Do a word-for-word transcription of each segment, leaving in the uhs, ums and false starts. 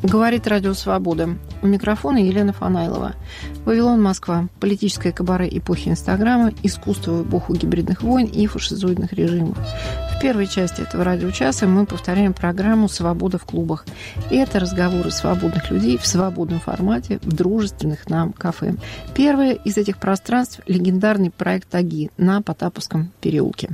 Говорит Радио Свобода. У микрофона Елена Фанайлова. Вавилон, Москва. Политическое кабаре эпохи Инстаграма, искусство в эпоху гибридных войн и фашизоидных режимов. В первой части этого радиочаса мы повторяем программу «Свобода в клубах». И это разговоры свободных людей в свободном формате, в дружественных нам кафе. Первое из этих пространств – легендарный проект «Таги» на Потаповском переулке.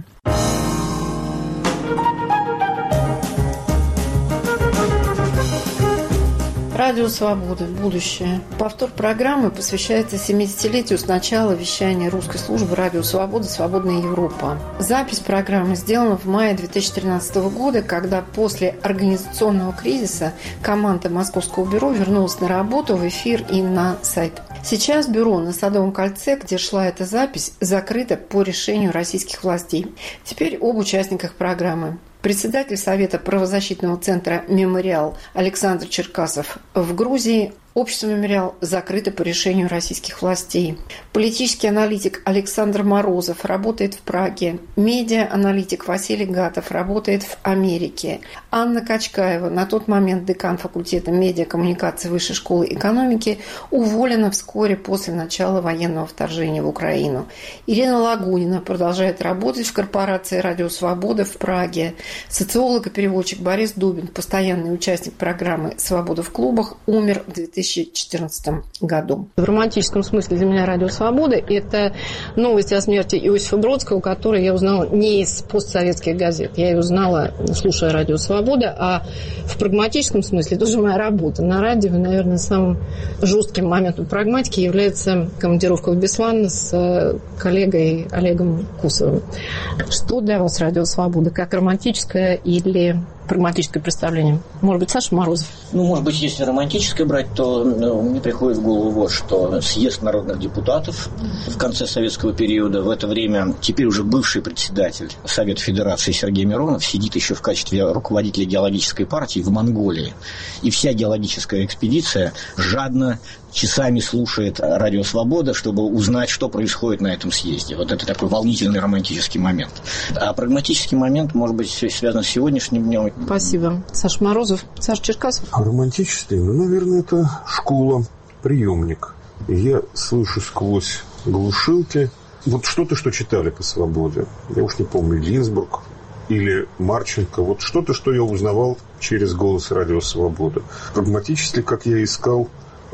Радио Свобода. Будущее. Повтор программы посвящается семидесятилетию с начала вещания русской службы Радио Свобода «Свободная Европа». Запись программы сделана в мае две тысячи тринадцатого года, когда после организационного кризиса команда Московского бюро вернулась на работу, в эфир и на сайт. Сейчас бюро на Садовом кольце, где шла эта запись, закрыто по решению российских властей. Теперь об участниках программы. Председатель Совета правозащитного центра «Мемориал» Александр Черкасов в Грузии. Общество «Мемориал» закрыто по решению российских властей. Политический аналитик Александр Морозов работает в Праге. Медиа-аналитик Василий Гатов работает в Америке. Анна Качкаева, на тот момент декан факультета медиакоммуникации Высшей школы экономики, уволена вскоре после начала военного вторжения в Украину. Ирина Лагунина продолжает работать в корпорации «Радио Свобода» в Праге. Социолог и переводчик Борис Дубин, постоянный участник программы «Свобода в клубах», умер в две тысячи четырнадцатом году. В романтическом смысле для меня «Радио Свобода» – это новость о смерти Иосифа Бродского, которую я узнала не из постсоветских газет. Я ее узнала, слушая «Радио Свобода», а в прагматическом смысле тоже моя работа на радио. Наверное, самым жестким моментом прагматики является командировка в Беслан с коллегой Олегом Кусовым. Что для вас «Радио Свобода»? Как романтическое или прагматическое представление? Может быть, Саша Морозов? Ну, может быть, если романтическое брать, то ну, мне приходит в голову вот что. Съезд народных депутатов в конце советского периода, в это время теперь уже бывший председатель Совета Федерации Сергей Миронов сидит еще в качестве руководителя геологической партии в Монголии. И вся геологическая экспедиция жадно часами слушает «Радио Свобода», чтобы узнать, что происходит на этом съезде. Вот это такой волнительный романтический момент. А прагматический момент, может быть, связан с сегодняшним днем. Спасибо. Саша Морозов. Саша Черкасов. А романтический, ну, наверное, это школа, приемник. Я слышу сквозь глушилки. Вот что-то, что читали по «Свободе». Я уж не помню, Гинзбург или Марченко. Вот что-то, что я узнавал через голос «Радио Свобода». Прагматически, как я искал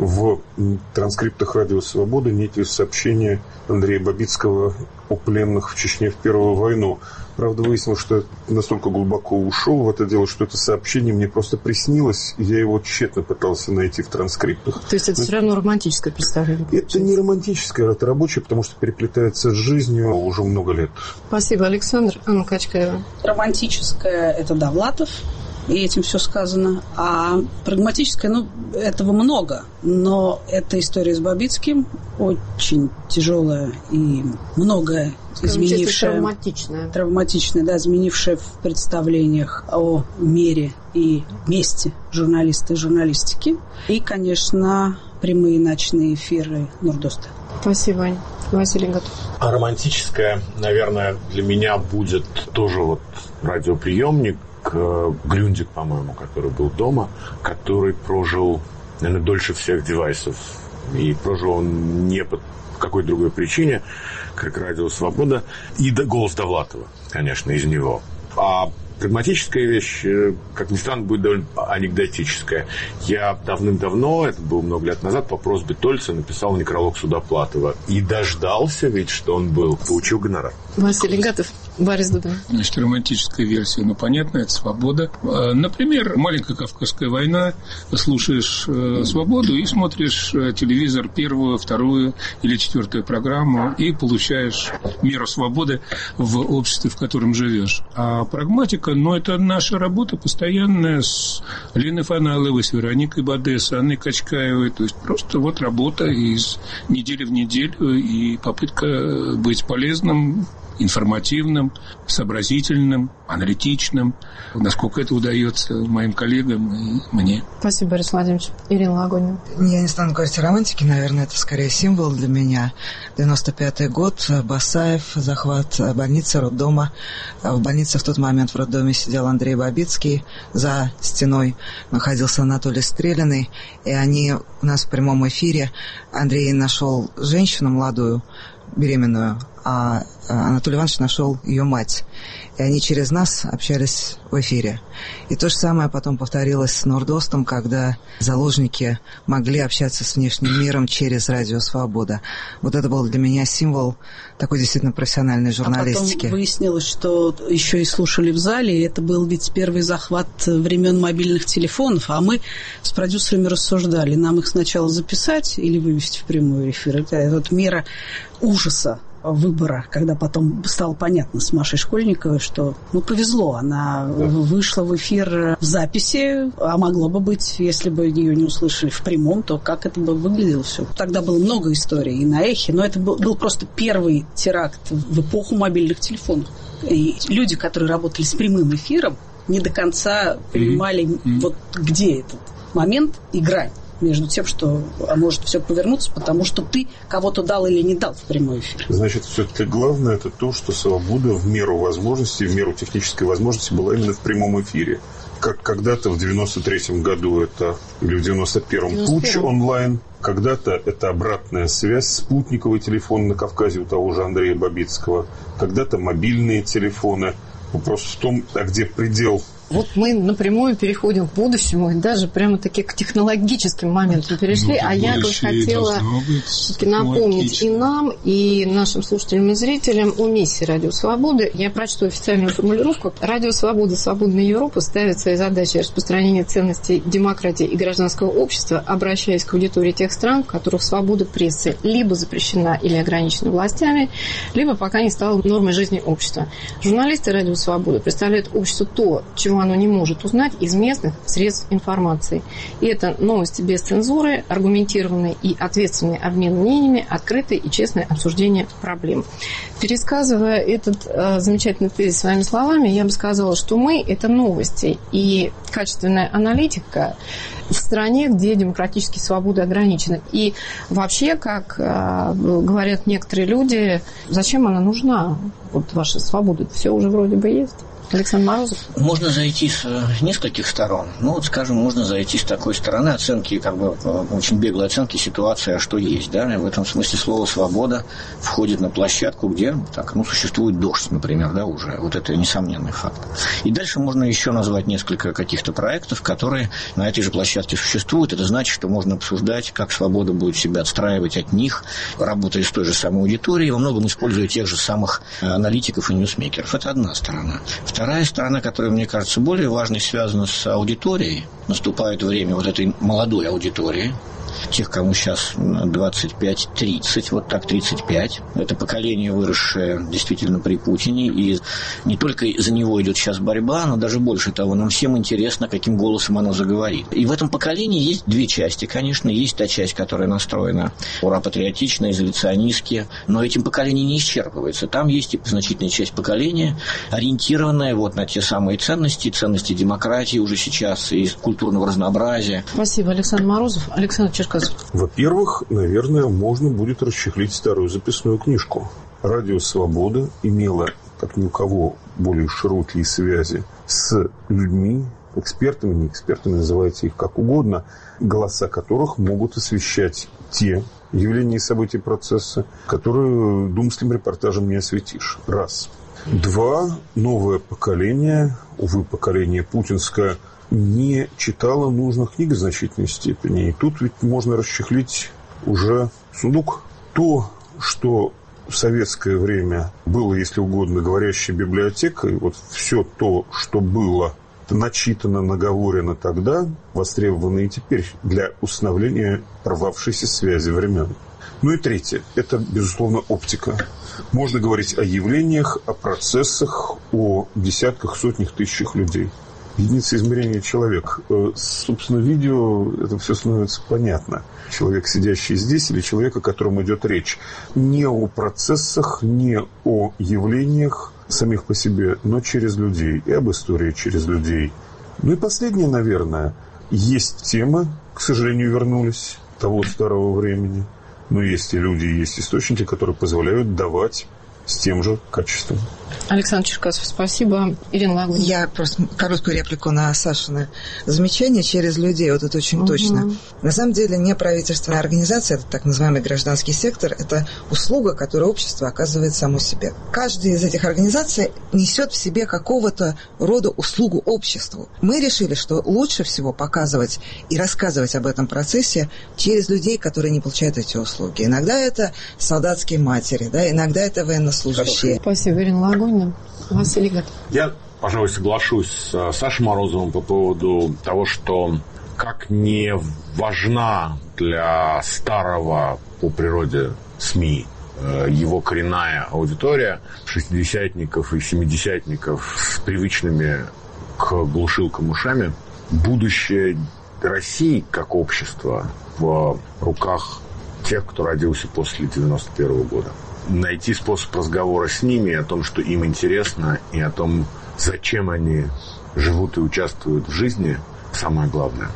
в транскриптах «Радио Свобода» некие сообщения Андрея Бабицкого о пленных в Чечне в Первую войну. Правда, выяснилось, что я настолько глубоко ушел в это дело, что это сообщение мне просто приснилось, и я его тщетно пытался найти в транскриптах. То есть это Но... все равно романтическое представление? Это не романтическое, это рабочее, потому что переплетается с жизнью уже много лет. Спасибо, Александр. Анна Качкаева. Романтическое – это Довлатов. И этим все сказано. А прагматическое, ну, этого много. Но эта история с Бабицким очень тяжелая и многое изменившая. Травматичная. Травматичная, да, изменившая в представлениях о мире и месте журналиста и журналистики. И, конечно, прямые ночные эфиры Нурдоста. Спасибо, Ань. Василий Готов. А романтическое, наверное, для меня будет тоже вот радиоприемник, Грюндик, по-моему, который был дома, который прожил, наверное, дольше всех девайсов. И прожил он не по какой другой причине, как «Радио Свобода». И голос Довлатова, конечно, из него. А прагматическая вещь, как ни странно, будет довольно анекдотическая. Я давным-давно, это было много лет назад, по просьбе Тольца написал некролог Судоплатова. И дождался ведь, что он был, получил гонорар. Василий Гатов. Борис Дубин. Значит, романтическая версия, ну, понятно, это «Свобода». Например, «Маленькая Кавказская война», слушаешь э, «Свободу» и смотришь э, телевизор, первую, вторую или четвертую программу, и получаешь меру свободы в обществе, в котором живешь. А прагматика, ну, это наша работа постоянная с Леной Фанайловой, с Вероникой Баде, с Анной Качкаевой. То есть просто вот работа из недели в неделю и попытка быть полезным информативным, сообразительным, аналитичным. Насколько это удается моим коллегам и мне. Спасибо, Борис Владимирович. Ирина Лагунина. Я не стану говорить о романтике, наверное, это скорее символ для меня. девяносто пятый год, Басаев, захват больницы, роддома. В больнице в тот момент в роддоме сидел Андрей Бабицкий, за стеной находился Анатолий Стреляный, и они у нас в прямом эфире. Андрей нашел женщину молодую, беременную, а Анатолий Иванович нашел ее мать. И они через нас общались в эфире. И то же самое потом повторилось с Нордостом, когда заложники могли общаться с внешним миром через Радио Свобода. Вот это был для меня символ такой действительно профессиональной журналистики. А потом выяснилось, что еще и слушали в зале, и это был ведь первый захват времен мобильных телефонов, а мы с продюсерами рассуждали, нам их сначала записать или вывести в прямой эфир. Это вот мера ужаса выбора, когда потом стало понятно с Машей Школьниковой, что, ну, повезло, она да. вышла в эфир в записи, а могло бы быть, если бы ее не услышали в прямом, то как это бы выглядело все. Тогда было много историй и на эхе, но это был, был просто первый теракт в эпоху мобильных телефонов. И люди, которые работали с прямым эфиром, не до конца понимали, mm-hmm. вот где этот момент и грань между тем, что а может все повернуться, потому что ты кого-то дал или не дал в прямой эфир. Значит, все-таки главное это то, что свобода в меру возможностей, в меру технической возможности была именно в прямом эфире. Как когда-то в девяносто третьем году это, или в девяносто первом путч онлайн, когда-то это обратная связь, спутниковый телефон на Кавказе у того же Андрея Бабицкого, когда-то мобильные телефоны. Вопрос в том, а где предел. Вот мы напрямую переходим к будущему, и даже прямо-таки к технологическим моментам перешли. Ну, а я бы хотела все-таки напомнить и нам, и нашим слушателям и зрителям о миссии Радио Свободы. Я прочту официальную формулировку. Радио Свобода, Свободная Европа ставит своей задачей распространение ценностей демократии и гражданского общества, обращаясь к аудитории тех стран, в которых свобода прессы либо запрещена или ограничена властями, либо пока не стала нормой жизни общества. Журналисты Радио Свобода представляют обществу то, чего оно не может узнать из местных средств информации. И это новости без цензуры, аргументированный и ответственный обмен мнениями, открытое и честное обсуждение проблем. Пересказывая этот э, замечательный тезис своими словами, я бы сказала, что мы – это новости и качественная аналитика в стране, где демократические свободы ограничены. И вообще, как э, говорят некоторые люди, зачем она нужна, вот ваша свобода, все уже вроде бы есть. Александр Морозов. Можно зайти с нескольких сторон. Ну, вот, скажем, можно зайти с такой стороны оценки, как бы очень беглой оценки ситуации, а что есть, да. В этом смысле слово «свобода» входит на площадку, где так, ну, существует дождь, например, да, уже. Вот это несомненный факт. И дальше можно еще назвать несколько каких-то проектов, которые на этой же площадке существуют. Это значит, что можно обсуждать, как свобода будет себя отстраивать от них, работая с той же самой аудиторией, во многом используя тех же самых аналитиков и ньюсмейкеров. Это одна сторона. Вторая сторона, которая, мне кажется, более важной, связана с аудиторией. Наступает время вот этой молодой аудитории, тех, кому сейчас двадцать пять тридцать, вот так тридцать пять. Это поколение, выросшее действительно при Путине, и не только за него идет сейчас борьба, но даже больше того, нам всем интересно, каким голосом оно заговорит. И в этом поколении есть две части, конечно. Есть та часть, которая настроена ура-патриотично, изоляционистски, но этим поколение не исчерпывается. Там есть и значительная часть поколения, ориентированная вот на те самые ценности, ценности демократии уже сейчас и культурного разнообразия. Спасибо, Александр Морозов. Александр Черкасов. Во-первых, наверное, можно будет расчехлить старую записную книжку. Радио «Свобода» имело, как ни у кого, более широкие связи с людьми, экспертами, не экспертами, называйте их как угодно, голоса которых могут освещать те явления и события процесса, которые думским репортажем не осветишь. Раз. Два. Новое поколение, увы, поколение путинское, не читала нужных книг в значительной степени. И тут ведь можно расчехлить уже сундук. То, что в советское время было, если угодно, говорящей библиотекой, вот все то, что было начитано, наговорено тогда, востребовано и теперь для установления порвавшейся связи времен. Ну и третье. Это, безусловно, оптика. Можно говорить о явлениях, о процессах, о десятках, сотнях, тысячах людей. единица измерения человек. Собственно, видео, это все становится понятно. Человек, сидящий здесь, или человек, о котором идет речь. Не о процессах, не о явлениях самих по себе, но через людей. И об истории через людей. Ну и последнее, наверное, есть темы, к сожалению, вернулись того старого времени. Но есть и люди, есть источники, которые позволяют давать с тем же качеством. Александр Черкасов, спасибо. Ирина Лагунина. Я просто короткую реплику на Сашины замечание через людей. Вот это очень угу. точно. На самом деле неправительственная организация, это так называемый гражданский сектор, это услуга, которую общество оказывает само себе. Каждая из этих организаций несет в себе какого-то рода услугу обществу. Мы решили, что лучше всего показывать и рассказывать об этом процессе через людей, которые не получают эти услуги. Иногда это солдатские матери, да, иногда это военнослужащие. Спасибо, Ирина Лагунина. Василий Гатов. Я, пожалуй, соглашусь с Сашей Морозовым по поводу того, что как не важна для старого по природе СМИ его коренная аудитория шестидесятников и семидесятников с привычными к глушилкам ушами, будущее России как общества в руках тех, кто родился после девяносто первого года. Найти способ разговора с ними о том, что им интересно, и о том, зачем они живут и участвуют в жизни, самое главное.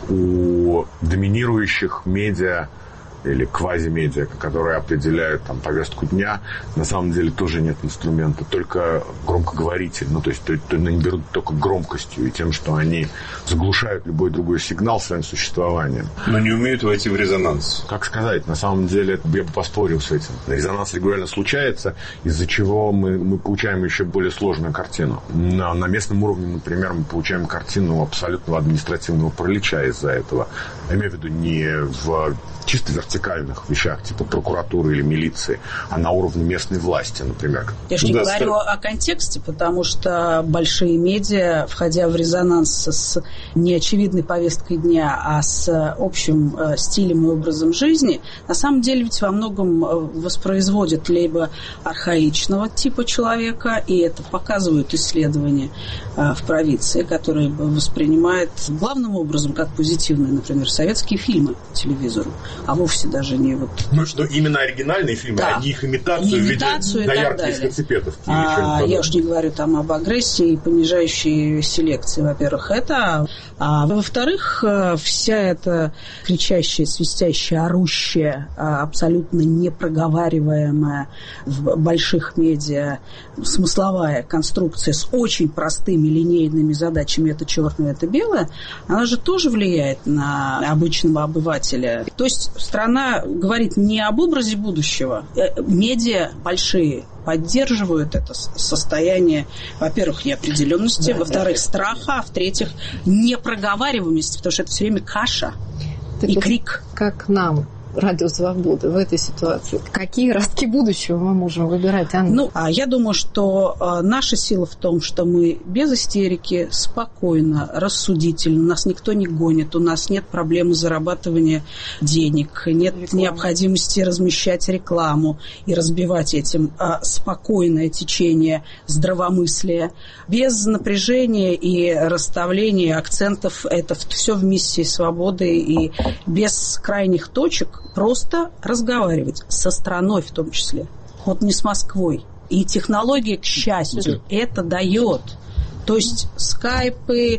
У доминирующих медиа или квазимедиа, которые определяют там повестку дня, на самом деле тоже нет инструмента, только громкоговоритель. Ну, то есть, то, то они берут только громкостью и тем, что они заглушают любой другой сигнал своим существованием. Но не умеют войти в резонанс. Как сказать, на самом деле, я бы поспорил с этим. Резонанс регулярно случается, из-за чего мы, мы получаем еще более сложную картину. На, на местном уровне, например, мы получаем картину абсолютного административного паралича из-за этого. Я имею в виду не в чисто вертикальных вещах, типа прокуратуры или милиции, а на уровне местной власти, например. Я же не да, говорю ст... о контексте, потому что большие медиа, входя в резонанс с неочевидной повесткой дня, а с общим стилем и образом жизни, на самом деле ведь во многом воспроизводят либо архаичного типа человека, и это показывают исследования в провинции, которые воспринимают главным образом как позитивные, например, советские фильмы по телевизору, а вовсе даже не вот... Ну, что именно оригинальные фильмы, да. а не их имитацию, имитацию в виде доярки из концепетов. А, я уж не говорю там об агрессии и понижающей селекции, во-первых, это. А во-вторых, вся эта кричащая, свистящая, орущая, абсолютно непроговариваемая в больших медиа смысловая конструкция с очень простыми линейными задачами, это черное, это белое, она же тоже влияет на обычного обывателя. То есть страна говорит не об образе будущего. Медиа большие поддерживают это состояние, во-первых, неопределенности, да, во-вторых, да. страха, а в-третьих, непроговариваемости, потому что это все время каша так и крик. Как нам, Радио Свобода, в этой ситуации? Какие ростки будущего мы можем выбирать, Анна? Ну, а я думаю, что а, наша сила в том, что мы без истерики, спокойно, рассудительно, нас никто не гонит, у нас нет проблемы зарабатывания денег, нет Реклама. необходимости размещать рекламу и разбивать этим а, спокойное течение здравомыслия, без напряжения и расставления акцентов. Это все в миссии свободы и без крайних точек. Просто разговаривать со страной в том числе, вот не с Москвой. И технология, к счастью, это дает. То есть скайпы,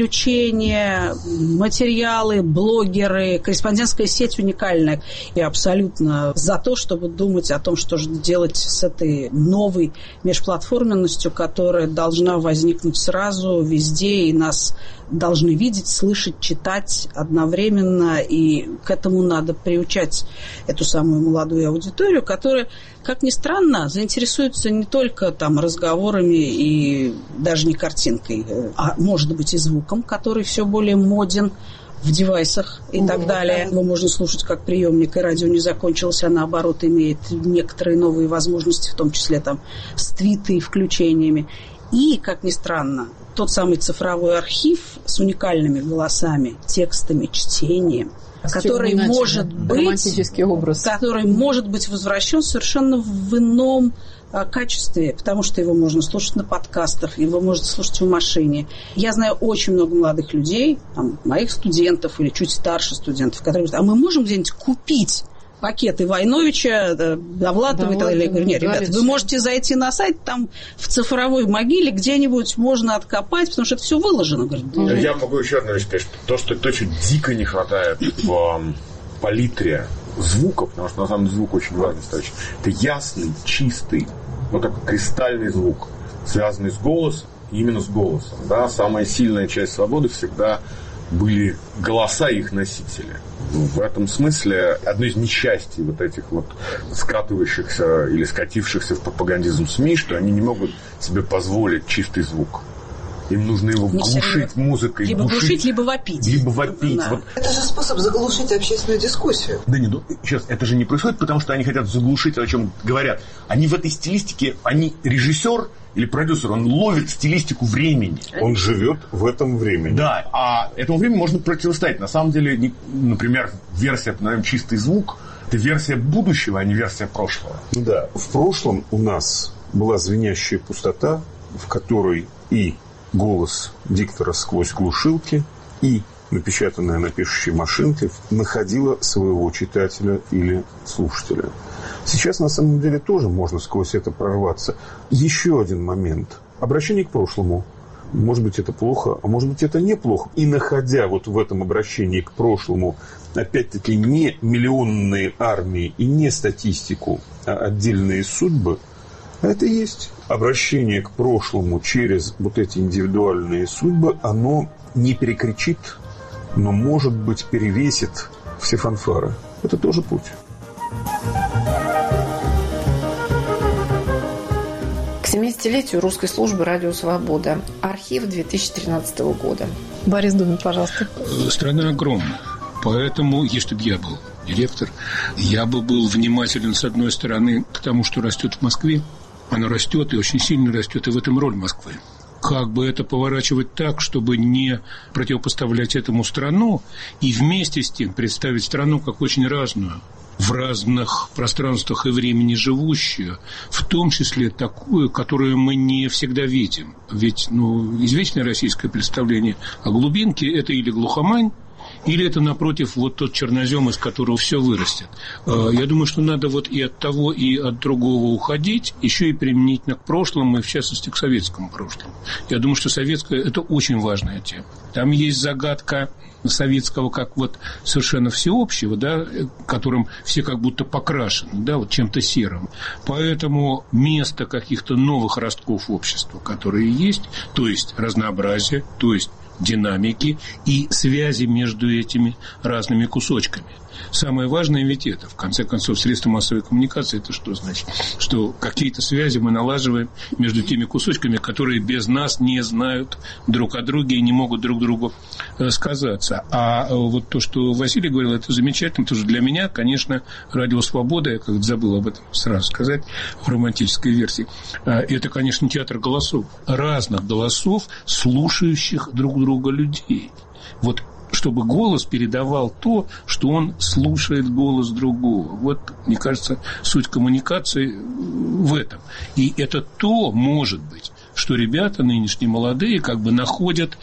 включения, материалы, блогеры, корреспондентская сеть уникальная. Я абсолютно за то, чтобы думать о том, что же делать с этой новой межплатформенностью, которая должна возникнуть сразу, везде, и нас должны видеть, слышать, читать одновременно. И к этому надо приучать эту самую молодую аудиторию, которая, как ни странно, заинтересуется не только там разговорами и даже не картинкой, а может быть и звуком, который все более моден в девайсах и mm-hmm. так далее. Его можно слушать как приемник, и радио не закончилось, а наоборот имеет некоторые новые возможности, в том числе там с твиты и включениями. И, как ни странно, тот самый цифровой архив с уникальными голосами, текстами, чтением, который может быть, романтический образ, который может быть возвращен совершенно в ином качестве, потому что его можно слушать на подкастах, его можно слушать в машине. Я знаю очень много молодых людей, там, моих студентов или чуть старше студентов, которые говорят, а мы можем где-нибудь купить пакеты Войновича, Довлатова и так далее. Я говорю, нет, ребята, вы можете зайти на сайт, там в цифровой могиле где-нибудь можно откопать, потому что это все выложено. Говорит, я могу еще одну вещь сказать, что то, что, то, что дико не хватает в палитре звука, потому что на самом деле звук очень важный, это ясный, чистый, ну, такой кристальный звук, связанный с голосом, именно с голосом. Да? Самая сильная часть свободы всегда были голоса и их носители. В этом смысле одно из несчастий вот этих вот скатывающихся или скатившихся в пропагандизм СМИ, что они не могут себе позволить чистый звук. Им нужно его не глушить музыкой. Либо глушить, глушить, либо вопить. Либо вопить. Да. Вот. Это же способ заглушить общественную дискуссию. Да нет, ну, сейчас это же не происходит, потому что они хотят заглушить, о чем говорят. Они в этой стилистике, они режиссер или продюсер, он ловит стилистику времени. Он живет в этом времени. Да, а этому времени можно противостоять. На самом деле, например, версия, наверное, чистый звук, это версия будущего, а не версия прошлого. Ну да, в прошлом у нас была звенящая пустота, в которой и голос диктора сквозь глушилки, и напечатанная на пишущей машинке находила своего читателя или слушателя. Сейчас, на самом деле, тоже можно сквозь это прорваться. Еще один момент. Обращение к прошлому. Может быть, это плохо, а может быть, это неплохо. И находя вот в этом обращении к прошлому, опять-таки, не миллионные армии и не статистику, а отдельные судьбы, это и есть обращение к прошлому через вот эти индивидуальные судьбы. Оно не перекричит, но, может быть, перевесит все фанфары. Это тоже путь. К семидесятилетию русской службы «Радио Свобода». Архив две тысячи тринадцатого года. Борис Думин, пожалуйста. Страна огромна. Поэтому, если бы я был директор, я бы был внимателен, с одной стороны, к тому, что растет в Москве. Оно растет и очень сильно растет, и в этом роль Москвы. Как бы это поворачивать так, чтобы не противопоставлять этому страну и вместе с тем представить страну как очень разную, в разных пространствах и времени живущую, в том числе такую, которую мы не всегда видим. Ведь ну, известное российское представление о глубинке – это или глухомань, или это, напротив, вот тот чернозем, из которого все вырастет. Я думаю, что надо вот и от того, и от другого уходить, еще и применительно к прошлому, и в частности к советскому прошлому. Я думаю, что советское – это очень важная тема. Там есть загадка советского как вот совершенно всеобщего, да, которым все как будто покрашены, да, вот чем-то серым. Поэтому место каких-то новых ростков общества, которые есть, то есть разнообразие, то есть динамики и связи между этими разными кусочками. Самое важное ведь это, в конце концов, средства массовой коммуникации, это что значит? Что какие-то связи мы налаживаем между теми кусочками, которые без нас не знают друг о друге и не могут друг другу сказаться. А вот то, что Василий говорил, это замечательно. Тоже для меня, конечно, «Радио Свобода», я как-то забыл об этом сразу сказать, в романтической версии, это, конечно, театр голосов. Разных голосов, слушающих друг друга людей. Вот чтобы голос передавал то, что он слушает голос другого. Вот, мне кажется, суть коммуникации в этом. И это то, может быть, что ребята нынешние молодые как бы находят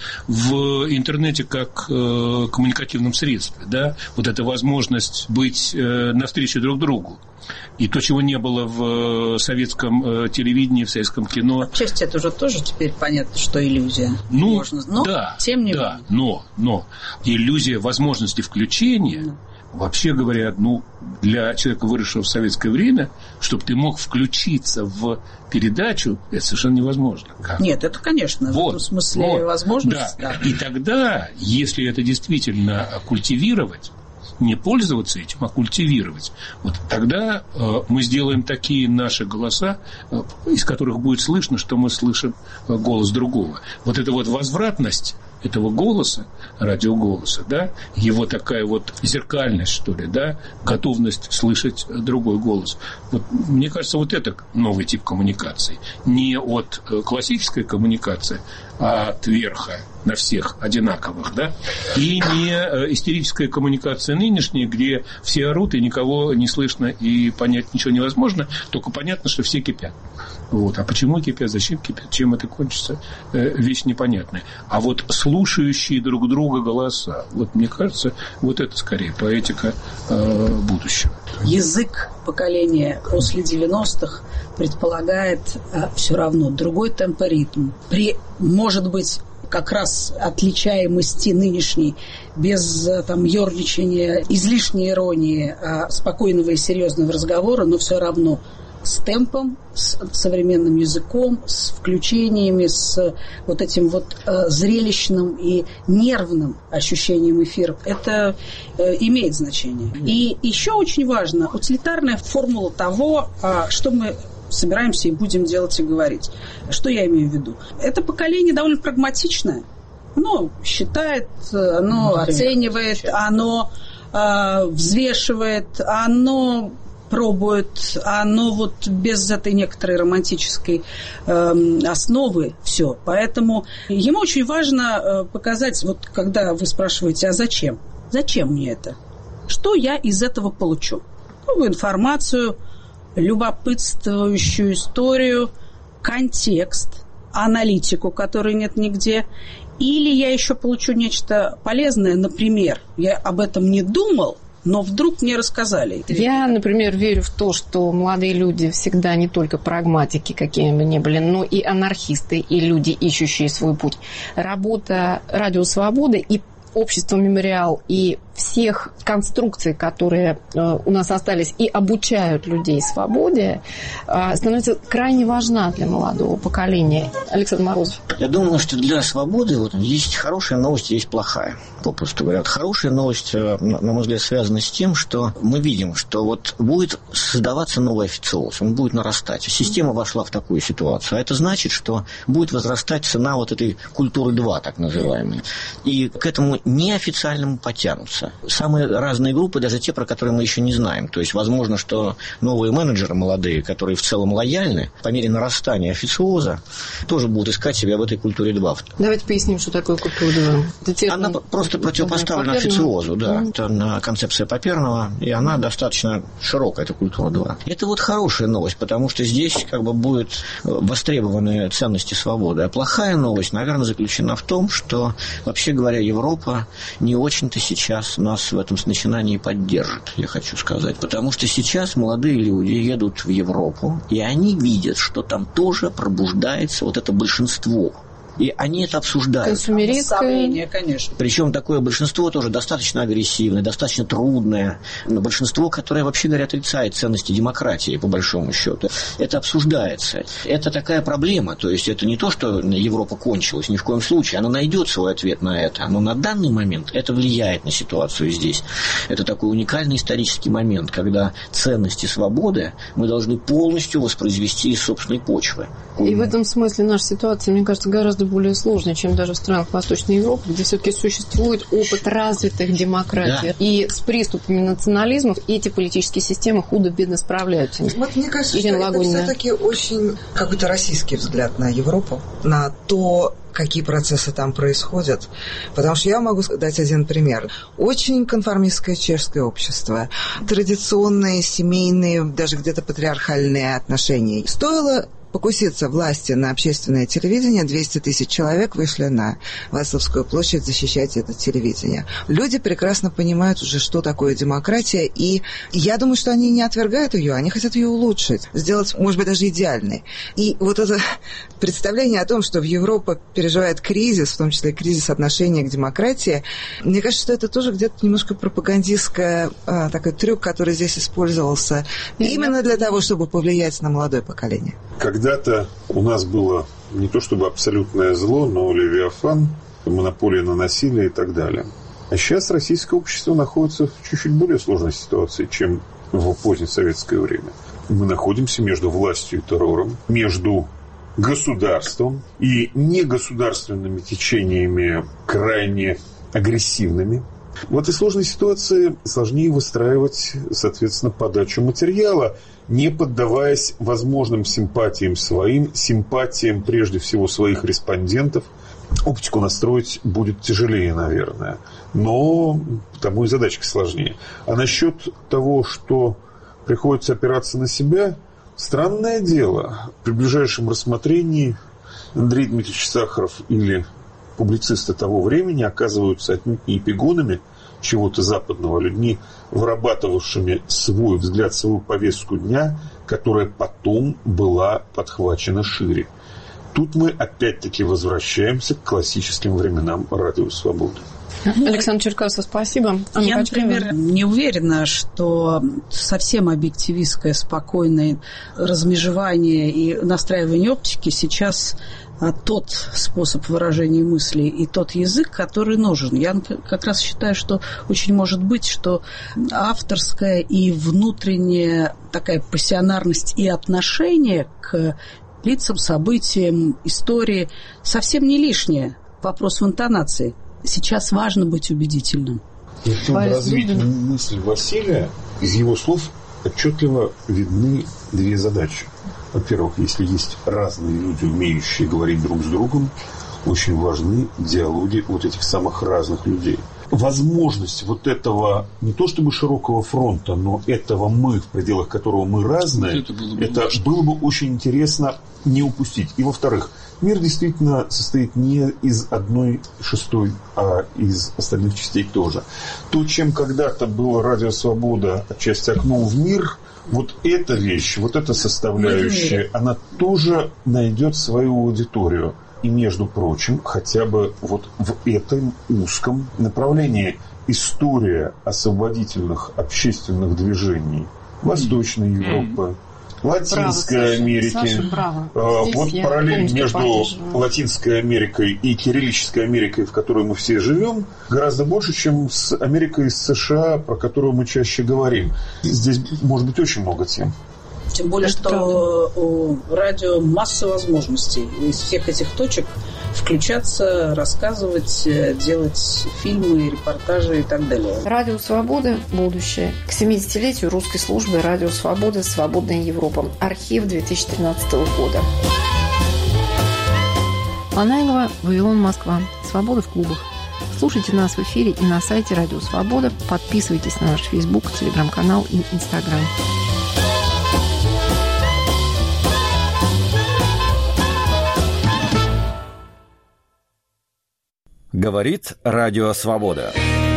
в интернете как э, коммуникативном средстве, да, вот эта возможность быть э, навстречу друг другу. И то, чего не было в советском э, телевидении, в советском кино. Отчасти это уже тоже теперь понятно, что иллюзия. Ну, можно, но да, тем не да, менее. но, но иллюзия возможности включения, да. Вообще говоря, ну, для человека, выросшего в советское время, чтобы ты мог включиться в передачу, это совершенно невозможно. Как? Нет, это, конечно, вот, в этом смысле вот, возможность. Да. Да. И тогда, если это действительно культивировать, не пользоваться этим, а культивировать, вот тогда э, мы сделаем такие наши голоса, э, из которых будет слышно, что мы слышим э, голос другого. Вот эта вот возвратность этого голоса, радиоголоса, да, его такая вот зеркальность, что ли, да, готовность слышать другой голос. Вот, мне кажется, вот это новый тип коммуникации. Не от классической коммуникации, а от верха на всех одинаковых, да, и не истерическая коммуникация нынешней, где все орут, и никого не слышно, и понять ничего невозможно, только понятно, что все кипят. Вот. А почему кипят, зачем кипят, чем это кончится, вещь непонятная. А вот слушающие друг друга голоса, вот мне кажется, вот это скорее поэтика э, будущего. Язык поколения после девяностых предполагает э, все равно другой темпоритм. При, может быть, как раз отличаемости нынешней, без там ерничания, излишней иронии, а спокойного и серьезного разговора, но все равно с темпом, с современным языком, с включениями, с вот этим вот э, зрелищным и нервным ощущением эфира. Это э, имеет значение. И еще очень важно утилитарная формула того, э, что мы собираемся и будем делать и говорить. Что я имею в виду? Это поколение довольно прагматичное. Оно считает, оно ну, оценивает, оно э, взвешивает, оно пробует, оно вот без этой некоторой романтической э, основы все. Поэтому ему очень важно э, показать, вот когда вы спрашиваете, а зачем? Зачем мне это? Что я из этого получу? Новую информацию, любопытствующую историю, контекст, аналитику, которой нет нигде. Или я еще получу нечто полезное, например, я об этом не думал, но вдруг мне рассказали. Я, например, верю в то, что молодые люди всегда не только прагматики, какими бы ни были, но и анархисты, и люди, ищущие свой путь. Работа «Радио Свобода» и общество «Мемориал», и всех конструкций, которые э, у нас остались и обучают людей свободе, э, становится крайне важна для молодого поколения. Александр Морозов. Я думаю, что для свободы вот, есть хорошая новость, есть плохая. Попросту говоря, хорошая новость, на мой взгляд, связана с тем, что мы видим, что вот будет создаваться новый официоз, он будет нарастать. Система вошла в такую ситуацию. А это значит, что будет возрастать цена вот этой культуры два, так называемой. И к этому неофициальному потянутся самые разные группы, даже те, про которые мы еще не знаем. То есть, возможно, что новые менеджеры молодые, которые в целом лояльны, по мере нарастания официоза, тоже будут искать себя в этой культуре два. Давайте поясним, что такое культура два. Она просто противопоставлена официозу, да. Это концепция Паперного, и она достаточно широкая, эта культура два. Это вот хорошая новость, потому что здесь как бы будут востребованы ценности свободы. А плохая новость, наверное, заключена в том, что, вообще говоря, Европа не очень-то сейчас нас в этом начинании поддержит, я хочу сказать. Потому что сейчас молодые люди едут в Европу, и они видят, что там тоже пробуждается вот это большинство. И они это обсуждают. Консумеристское, конечно. Причем такое большинство тоже достаточно агрессивное, достаточно трудное. Большинство, которое, вообще говоря, отрицает ценности демократии, по большому счету. Это обсуждается. Это такая проблема. То есть, это не то, что Европа кончилась, ни в коем случае. Она найдет свой ответ на это. Но на данный момент это влияет на ситуацию здесь. Это такой уникальный исторический момент, когда ценности свободы мы должны полностью воспроизвести из собственной почвы. И в этом смысле наша ситуация, мне кажется, гораздо более сложная, чем даже в странах Восточной Европы, где все-таки существует опыт развитых демократий. Да. И с приступами национализмов эти политические системы худо-бедно справляются. Вот мне кажется, Ирина что Лагунина. Это все-таки очень какой-то российский взгляд на Европу, на то, какие процессы там происходят. Потому что я могу дать один пример. Очень конформистское чешское общество, традиционные, семейные, даже где-то патриархальные отношения. Стоило покуситься власти на общественное телевидение, двести тысяч человек вышли на Вацлавскую площадь защищать это телевидение. Люди прекрасно понимают уже, что такое демократия, и я думаю, что они не отвергают ее, они хотят ее улучшить, сделать, может быть, даже идеальной. И вот это представление о том, что в Европе переживает кризис, в том числе кризис отношения к демократии, мне кажется, что это тоже где-то немножко пропагандистский а, такой трюк, который здесь использовался именно для того, чтобы повлиять на молодое поколение. Когда-то у нас было не то чтобы абсолютное зло, но Левиафан, монополия на насилие и так далее. А сейчас российское общество находится в чуть-чуть более сложной ситуации, чем в позднесоветское время. Мы находимся между властью и террором, между государством и негосударственными течениями крайне агрессивными. В этой сложной ситуации сложнее выстраивать, соответственно, подачу материала, не поддаваясь возможным симпатиям своим, симпатиям прежде всего своих респондентов. оптику настроить будет тяжелее, наверное. Но потому и задачка сложнее. А насчет того, что приходится опираться на себя, странное дело. При ближайшем рассмотрении Андрей Дмитриевич Сахаров или публицисты того времени оказываются отнюдь не эпигонами чего-то западного, людьми, вырабатывавшими свой взгляд, свою повестку дня, которая потом была подхвачена шире. Тут мы опять-таки возвращаемся к классическим временам Радио Свободы. Александр Черкасов, спасибо. Анна Я, Качкина. например, не уверена, что совсем объективистское, спокойное размежевание и настраивание оптики сейчас тот способ выражения мыслей и тот язык, который нужен. Я как раз считаю, что очень может быть, что авторская и внутренняя такая пассионарность и отношение к лицам, событиям, истории совсем не лишнее. Вопрос в интонации. Сейчас важно быть убедительным. Я хотел бы развить мысль Василия. Из его слов отчетливо видны две задачи. Во-первых, если есть разные люди, умеющие говорить друг с другом, очень важны диалоги вот этих самых разных людей. Возможность вот этого, не то чтобы широкого фронта, но этого мы, в пределах которого мы разные, это было бы, это было бы очень интересно не упустить. И, во-вторых, мир действительно состоит не из одной шестой, а из остальных частей тоже. То, чем когда-то было Радио Свобода, отчасти окном в мир, вот эта вещь, вот эта составляющая, она тоже найдет свою аудиторию. И, между прочим, хотя бы вот в этом узком направлении история освободительных общественных движений Восточной Европы, Латинской браво, Америки. Саша, браво. Вот параллель между Латинской Америкой и Кириллической Америкой, в которой мы все живем, гораздо больше, чем с Америкой из США, про которую мы чаще говорим. Здесь может быть очень много тем. Тем более, это что правда. У радио масса возможностей. Из всех этих точек включаться, рассказывать, делать фильмы, репортажи и так далее. Радио Свобода. Будущее. К семидесятилетию русской службы Радио Свобода. Свободная Европа. Архив две тысячи тринадцатого года. Панайлова, Вавилон, Москва. Свобода в клубах. Слушайте нас в эфире и на сайте Радио Свобода. Подписывайтесь на наш Facebook, Телеграм-канал и Инстаграм. Говорит Радио Свобода.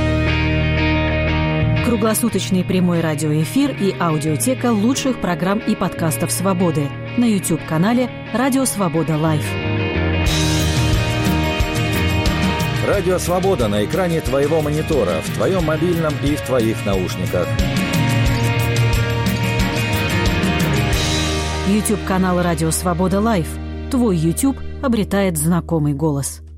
Круглосуточный прямой радиоэфир и аудиотека лучших программ и подкастов «Свободы» на YouTube-канале «Радио Свобода Лайв». Радио Свобода на экране твоего монитора, в твоем мобильном и в твоих наушниках. YouTube-канал «Радио Свобода Лайв». Твой YouTube обретает знакомый голос.